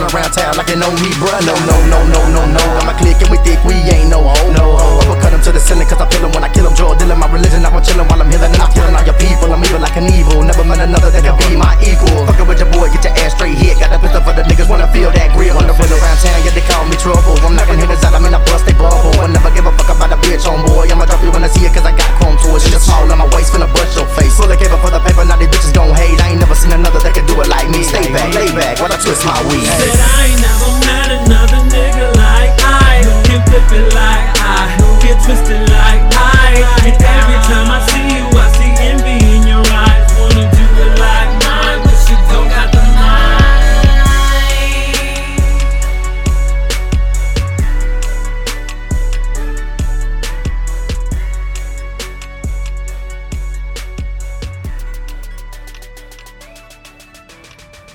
running around town like you know me, bruh. No, no, no, no, no, no. I'm a clique and we thick, we ain't no hoe, no hoe. Uppercut him to the ceiling cause I feel him when I kill him. Drug dealing, my religion, I'm chillin' while I'm healing. And I'm killing all your people, I'm evil like an evil. Never met another that can be my equal. Fuckin' with your boy, get your ass straight hit. Got a pistol for the niggas, wanna feel that grill. Wanna run around town, yeah, they call me trouble. I'm knocking hitters out, I mean I bust they bubble. I never give a fuck about a bitch, homeboy. I'ma drop you when I see it cause I got chrome to it. She just small on my waist, finna bust your face. Full of cable for the paper, now these bitches gon' hate. I ain't never seen another that can do it like me. Stay back, lay back, while I twist my weed. Said I ain't never met another nigga like I. Can flip it like I, get twisted like